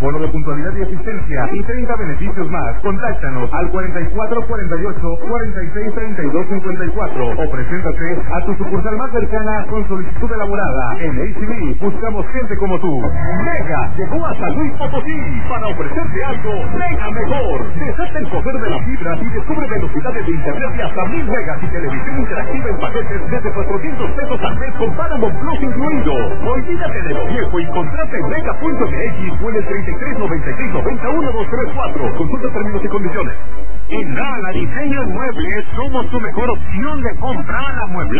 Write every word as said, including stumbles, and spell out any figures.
bono de puntualidad y asistencia y treinta beneficios más. Contáctanos al cuarenta y cuatro cuarenta y ocho cuarenta y seis treinta y dos cincuenta y cuatro o preséntate a tu sucursal más cercana con solicitud elaborada. En H C B buscamos gente como tú. Mega llegó a San Luis Potosí para ofrecerte algo mega mejor. Desata el poder de la fibra y descubre velocidades de internet de hasta mil megas y televisión interactiva en paquetes desde cuatrocientos pesos al mes con Paramount Plus incluido. Olvídate de lo viejo y contrata en mega punto m x o en el treinta y tres noventa y seis noventa uno dos tres cuatro. Consulta términos y condiciones. En Gala Diseño en Muebles somos tu mejor opción de compra a la muebla.